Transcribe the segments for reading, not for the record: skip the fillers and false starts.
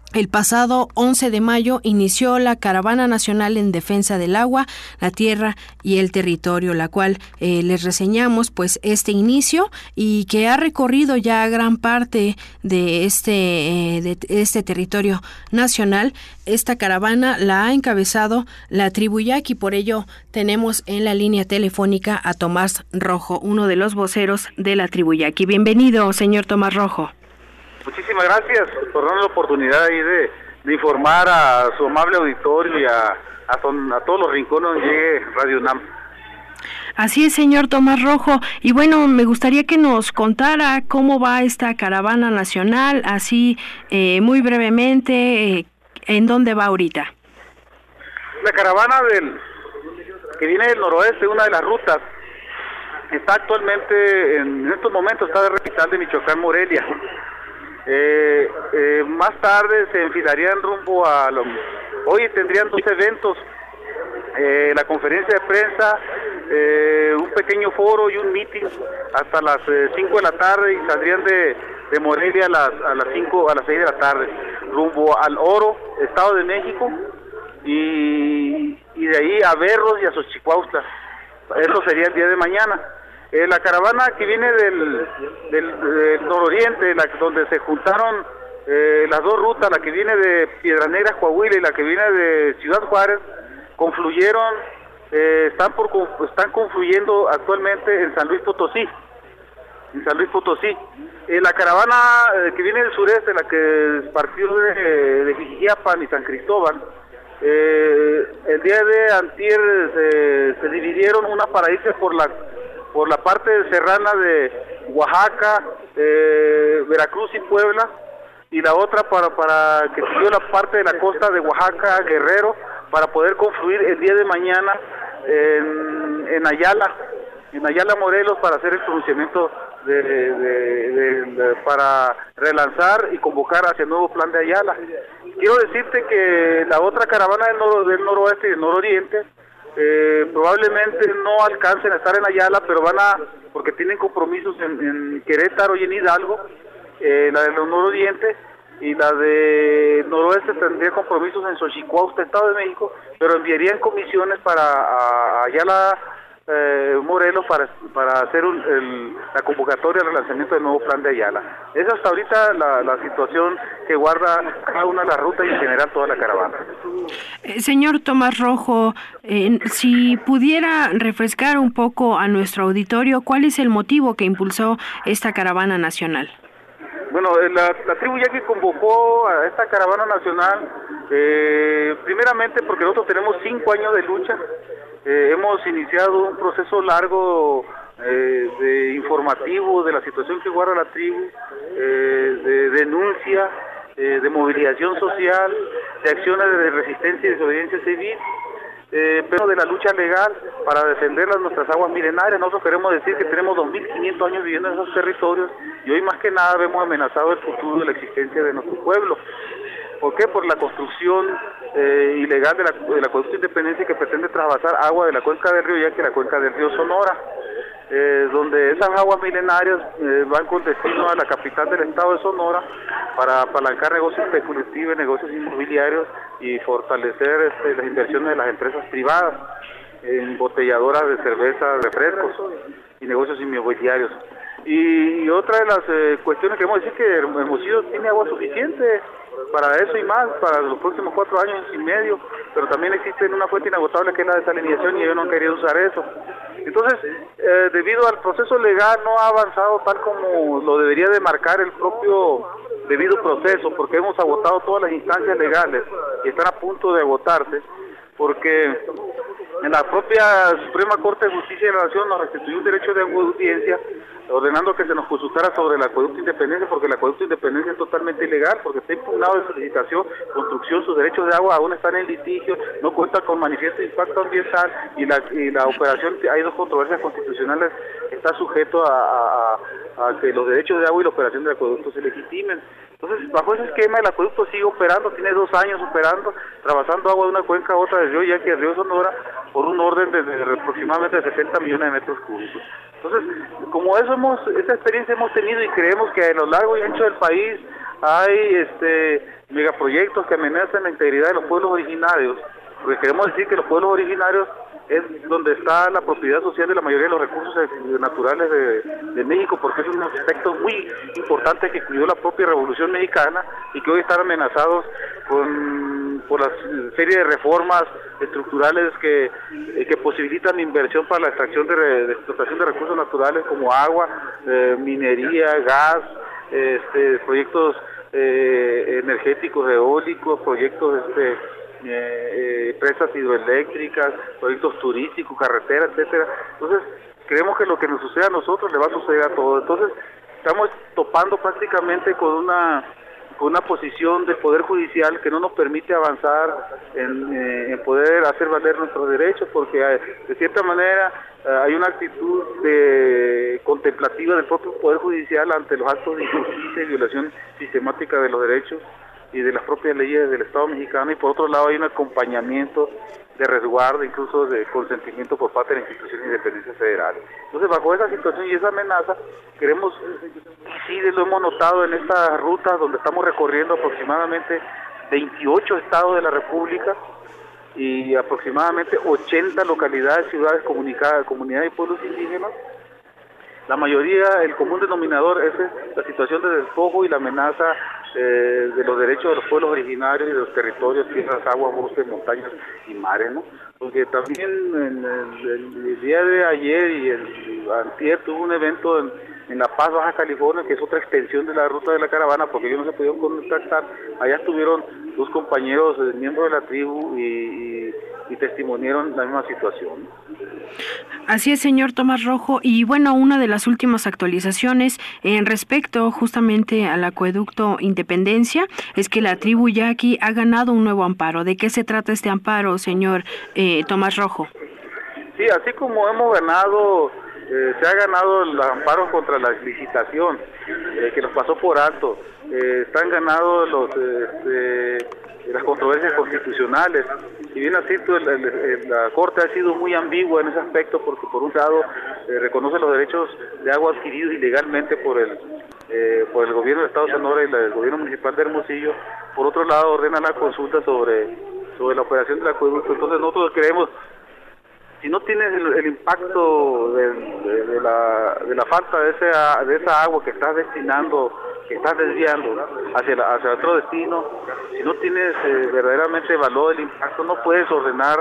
El pasado 11 de mayo inició la Caravana Nacional en Defensa del Agua, la Tierra y el Territorio, la cual les reseñamos pues este inicio y que ha recorrido ya gran parte de este territorio nacional. Esta caravana la ha encabezado la tribu Yaqui, por ello tenemos en la línea telefónica a Tomás Rojo, uno de los voceros de la tribu Yaqui. Bienvenido, señor Tomás Rojo. Muchísimas gracias por darnos la oportunidad ahí de informar a su amable auditorio y a todos los rincones donde llegue Radio UNAM. Así es, señor Tomás Rojo. Y bueno, me gustaría que nos contara cómo va esta caravana nacional, así muy brevemente, ¿en dónde va ahorita? La caravana que viene del noroeste, una de las rutas, está actualmente, en estos momentos, está de capital de Michoacán, Morelia. Más tarde se enfilarían rumbo hoy tendrían 2 eventos, la conferencia de prensa, un pequeño foro y un meeting hasta las 5 de la tarde, y saldrían de Morelia a las 6 de la tarde, rumbo al Oro, Estado de México, y de ahí a Berros y a Xochicuautla. Eso sería el día de mañana. La caravana que viene del nororiente, donde se juntaron las 2 rutas, la que viene de Piedras Negras, Coahuila, y la que viene de Ciudad Juárez, confluyeron, están confluyendo actualmente en San Luis Potosí. La caravana que viene del sureste, la que partió de Jijiapan y San Cristóbal, el día de antier se dividieron, una para irse por la parte serrana de Oaxaca, Veracruz y Puebla, y la otra para que siguió la parte de la costa de Oaxaca, Guerrero, para poder confluir el día de mañana en Ayala, Morelos, para hacer el pronunciamiento para relanzar y convocar hacia el nuevo plan de Ayala. Quiero decirte que la otra caravana del noroeste y del nororiente probablemente no alcancen a estar en Ayala, pero porque tienen compromisos en Querétaro y en Hidalgo, la del nororiente, y la de noroeste tendría compromisos en Xochicuautla, Estado de México, pero enviarían comisiones para Ayala, Morelos, para hacer la convocatoria del lanzamiento del nuevo plan de Ayala. Es hasta ahorita la situación que guarda cada una de las rutas y en general toda la caravana. Señor Tomás Rojo, si pudiera refrescar un poco a nuestro auditorio, ¿cuál es el motivo que impulsó esta caravana nacional? Bueno, la tribu Yaqui convocó a esta caravana nacional primeramente porque nosotros tenemos 5 años de lucha. Hemos iniciado un proceso largo de informativo de la situación que guarda la tribu, de denuncia, de movilización social, de acciones de resistencia y desobediencia civil, pero de la lucha legal para defender nuestras aguas milenarias. Nosotros queremos decir que tenemos 2.500 años viviendo en esos territorios y hoy más que nada vemos amenazado el futuro de la existencia de nuestro pueblo. ¿Por qué? Por la construcción ilegal del acueducto Independencia, que pretende trasvasar agua de la cuenca del río Yaqui a la cuenca del río Sonora, donde esas aguas milenarias van con destino a la capital del estado de Sonora para apalancar negocios especulativos, negocios inmobiliarios y fortalecer las inversiones de las empresas privadas en botelladoras de cerveza, refrescos y negocios inmobiliarios. Y otra de las cuestiones que queremos decir que Hermosillo tiene agua suficiente para eso y más, para los próximos 4 años y medio, pero también existe una fuente inagotable que es la desalinización y ellos no han querido usar eso. Entonces, debido al proceso legal no ha avanzado tal como lo debería de marcar el propio debido proceso, porque hemos agotado todas las instancias legales y están a punto de agotarse, porque en la propia Suprema Corte de Justicia de la Nación nos restituyó un derecho de audiencia ordenando que se nos consultara sobre el acueducto Independencia, porque el acueducto Independencia es totalmente ilegal, porque está impugnado de solicitación, construcción, sus derechos de agua aún están en litigio, no cuenta con manifiesto de impacto ambiental y la operación, hay 2 controversias constitucionales, está sujeto a que los derechos de agua y la operación del acueducto se legitimen. Entonces, bajo ese esquema, el acueducto sigue operando, tiene 2 años operando, trabajando agua de una cuenca a otra del río Yaqui al río Sonora, por un orden de aproximadamente 60 millones de metros cúbicos. Entonces, como esa experiencia hemos tenido y creemos que a lo largo y ancho del país hay megaproyectos que amenazan la integridad de los pueblos originarios, porque queremos decir que los pueblos originarios es donde está la propiedad social de la mayoría de los recursos naturales de México, porque es un aspecto muy importante que cuidó la propia Revolución Mexicana y que hoy están amenazados por la serie de reformas estructurales que posibilitan inversión para la extracción de explotación de recursos naturales como agua, minería, gas, proyectos energéticos, eólicos, proyectos presas hidroeléctricas, proyectos turísticos, carreteras, etcétera. Entonces, creemos que lo que nos sucede a nosotros le va a suceder a todos. Entonces, estamos topando prácticamente con una posición del Poder Judicial que no nos permite avanzar en poder hacer valer nuestros derechos, porque de cierta manera hay una actitud contemplativa del propio Poder Judicial ante los actos de injusticia y violación sistemática de los derechos y de las propias leyes del Estado mexicano, y por otro lado hay un acompañamiento de resguardo, incluso de consentimiento por parte de la institución de independencia federal. Entonces, bajo esa situación y esa amenaza, queremos, y sí lo hemos notado en estas rutas donde estamos recorriendo aproximadamente 28 estados de la República y aproximadamente 80 localidades, ciudades, comunidades y pueblos indígenas. La mayoría, el común denominador es la situación de despojo y la amenaza de los derechos de los pueblos originarios y de los territorios, tierras, aguas, bosques, montañas y mares, ¿no? Porque también el día de ayer y el antier tuvo un evento en La Paz, Baja California, que es otra extensión de la ruta de la caravana, porque ellos no se pudieron contactar. Allá estuvieron 2 compañeros, miembros de la tribu, y testimoniaron la misma situación. Así es, señor Tomás Rojo. Y bueno, una de las últimas actualizaciones en respecto justamente al acueducto Independencia es que la tribu Yaqui ha ganado un nuevo amparo. ¿De qué se trata este amparo, señor Tomás Rojo? Sí, así como hemos ganado, se ha ganado el amparo contra la licitación, que nos pasó por alto. Están ganados las controversias constitucionales. Si bien así, la Corte ha sido muy ambigua en ese aspecto, porque por un lado reconoce los derechos de agua adquiridos ilegalmente por el gobierno del Estado de Sonora y el gobierno municipal de Hermosillo, por otro lado ordena la consulta sobre la operación del acueducto. Entonces nosotros creemos, si no tienes el impacto de la falta de esa agua que estás destinando, que estás desviando hacia otro destino, si no tienes verdaderamente valor del impacto, no puedes ordenar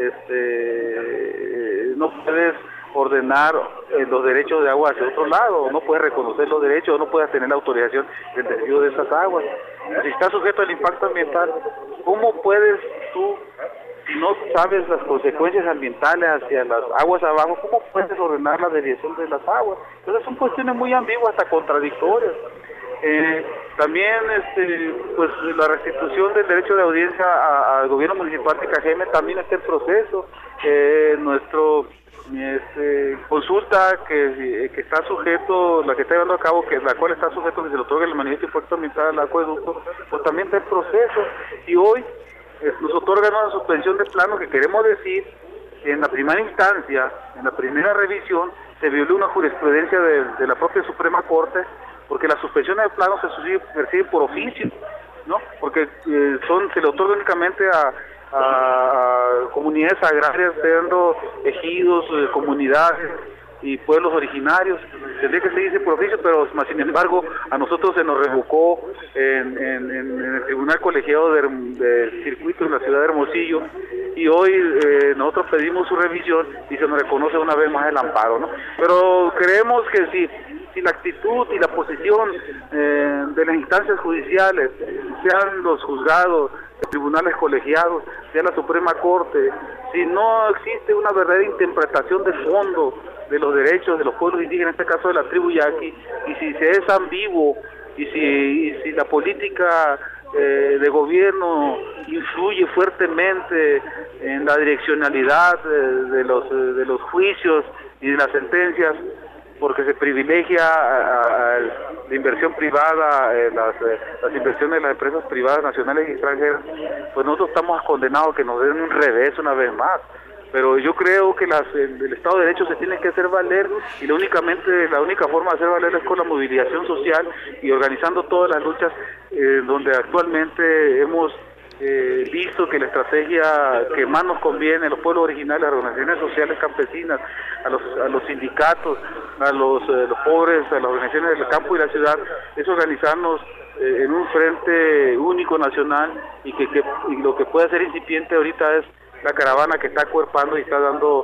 los derechos de agua hacia otro lado, no puedes reconocer los derechos, no puedes tener la autorización del desvío de esas aguas. Si estás sujeto al impacto ambiental, ¿cómo puedes tú, si no sabes las consecuencias ambientales hacia las aguas abajo, cómo puedes ordenar la desviación de las aguas? Entonces son cuestiones muy ambiguas, hasta contradictorias. También pues la restitución del derecho de audiencia al gobierno municipal de Cajeme también está en proceso. Nuestro consulta que está sujeto, la que está llevando a cabo, la cual está sujeto que se le otorgue el manifiesto de impacto ambiental al acueducto, pues también está en proceso, y hoy nos otorgan una suspensión de plano, que queremos decir en la primera instancia, en la primera revisión, se violó una jurisprudencia de la propia Suprema Corte, porque las suspensiones de plano se persiguen por oficio, ¿no? Porque se le otorga únicamente a comunidades agrarias, siendo ejidos, comunidades y pueblos originarios. Tendría que seguirse por oficio, pero sin embargo a nosotros se nos revocó en el Tribunal Colegiado del Circuito en la ciudad de Hermosillo, y hoy nosotros pedimos su revisión y se nos reconoce una vez más el amparo, ¿no? Pero creemos que si la actitud y la posición de las instancias judiciales, sean los juzgados, tribunales colegiados, sea la Suprema Corte, si no existe una verdadera interpretación de fondo de los derechos de los pueblos indígenas, en este caso de la tribu Yaqui, y si se es ambiguo, y si la política de gobierno influye fuertemente en la direccionalidad de los juicios y de las sentencias, porque se privilegia la inversión privada, las inversiones de las empresas privadas nacionales y extranjeras, pues nosotros estamos condenados a que nos den un revés una vez más. Pero yo creo que el Estado de Derecho se tiene que hacer valer, y la única forma de hacer valer es con la movilización social y organizando todas las luchas donde actualmente hemos visto que la estrategia que más nos conviene a los pueblos originarios, a las organizaciones sociales campesinas, a los sindicatos, a los pobres, a las organizaciones del campo y la ciudad, es organizarnos en un frente único nacional, y lo que puede ser incipiente ahorita es la caravana que está acuerpando y está dando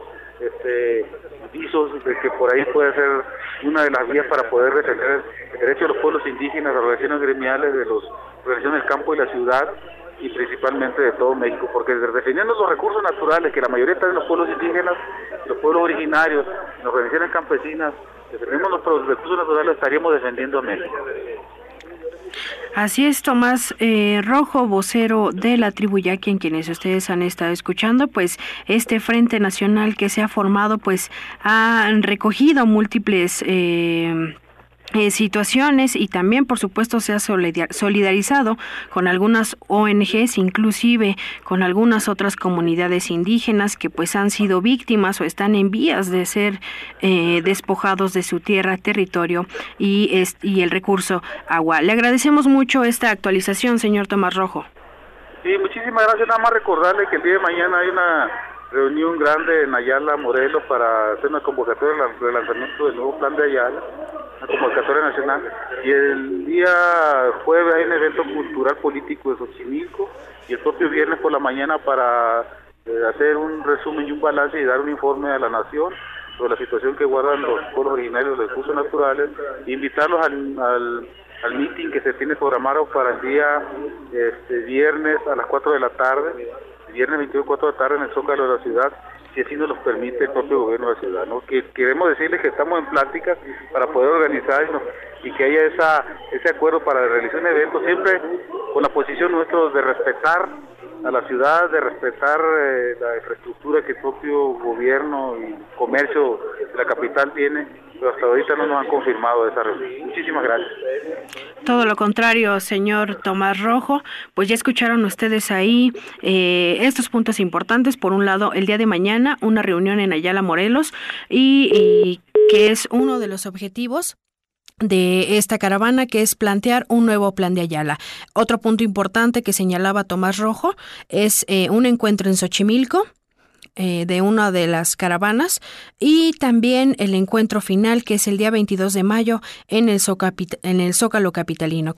visos de que por ahí puede ser una de las vías para poder defender el derecho de los pueblos indígenas, las organizaciones gremiales, de las organizaciones del campo y la ciudad, y principalmente de todo México, porque defendiendo los recursos naturales, que la mayoría están en los pueblos indígenas, los pueblos originarios, las organizaciones campesinas, defendemos los recursos naturales, estaríamos defendiendo a México. Así es, Tomás Rojo, vocero de la tribu Yaqui, en quienes ustedes han estado escuchando, pues este Frente Nacional que se ha formado, pues ha recogido múltiples situaciones, y también por supuesto se ha solidarizado con algunas ONGs, inclusive con algunas otras comunidades indígenas que pues han sido víctimas o están en vías de ser despojados de su tierra, territorio y el recurso agua. Le agradecemos mucho esta actualización, señor Tomás Rojo. Sí, muchísimas gracias. Nada más recordarle que el día de mañana hay una reunión grande en Ayala, Morelos, para hacer una convocatoria de lanzamiento del nuevo plan de Ayala, una convocatoria nacional, y el día jueves hay un evento cultural político de Xochimilco, y el propio viernes por la mañana para hacer un resumen y un balance y dar un informe a la nación sobre la situación que guardan los pueblos originarios, los recursos naturales, e invitarlos al meeting que se tiene programado para el día viernes a las 4 de la tarde, viernes 22, 4 de la tarde, en el Zócalo de la ciudad, si así nos los permite el propio gobierno de la ciudad, ¿no? Que queremos decirles que estamos en pláticas para poder organizarnos y que haya ese acuerdo para realizar un evento, siempre con la posición nuestra de respetar a la ciudad, de respetar la infraestructura que el propio gobierno y comercio de la capital tiene, pero hasta ahorita no nos han confirmado esa reunión. Muchísimas gracias. Todo lo contrario, señor Tomás Rojo, pues ya escucharon ustedes ahí estos puntos importantes. Por un lado, el día de mañana, una reunión en Ayala, Morelos, y que es uno de los objetivos de esta caravana, que es plantear un nuevo plan de Ayala. Otro punto importante que señalaba Tomás Rojo es un encuentro en Xochimilco de una de las caravanas, y también el encuentro final, que es el día 22 de mayo en el Zócalo capitalino.